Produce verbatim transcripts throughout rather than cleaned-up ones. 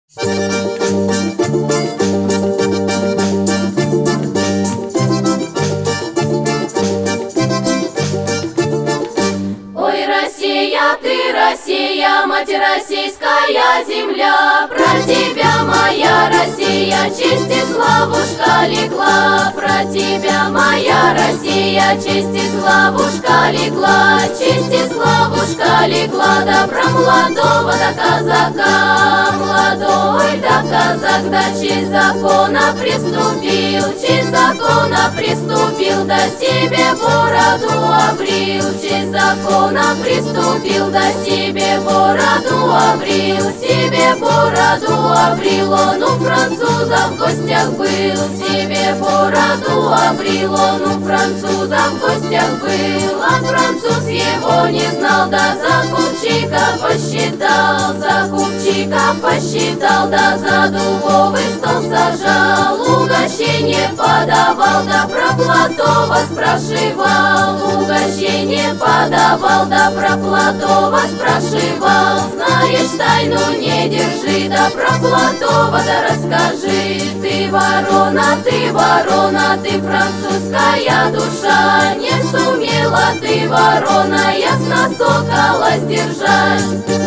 Ой, Россия, ты Россия, мать российская земля, про тебя моя Россия честь и славушка легла, про тебя моя Россия честь и славушка легла, честь и славушка легла, да про молодого до казака, молодой да казак, да честь закона приступил, честь закона приступил, да себе бороду обрил, честь закона приступил, да себе бороду обрил, себе бороду обрил, он у француза в гостях был, себе бороду обрил, он у француза в гостях был, а француз его не знал, да за купчика посчитал, за купчика посчитал, да за дубовый стол сажал, угощение подавал, да про Платова спрашивал, угощение подавал, да про Платова спрашивал, знаешь, тайну не держи, да про Платова да расскажи, ты ворона, ты ворона, ты французская душа, не сумела ты, ворона, ясно сокола сдержать.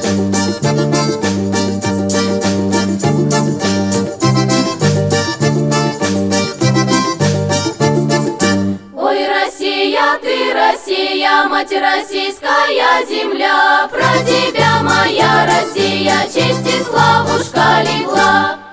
Ты Россия, мать российская земля, про тебя моя Россия честь и славушка легла.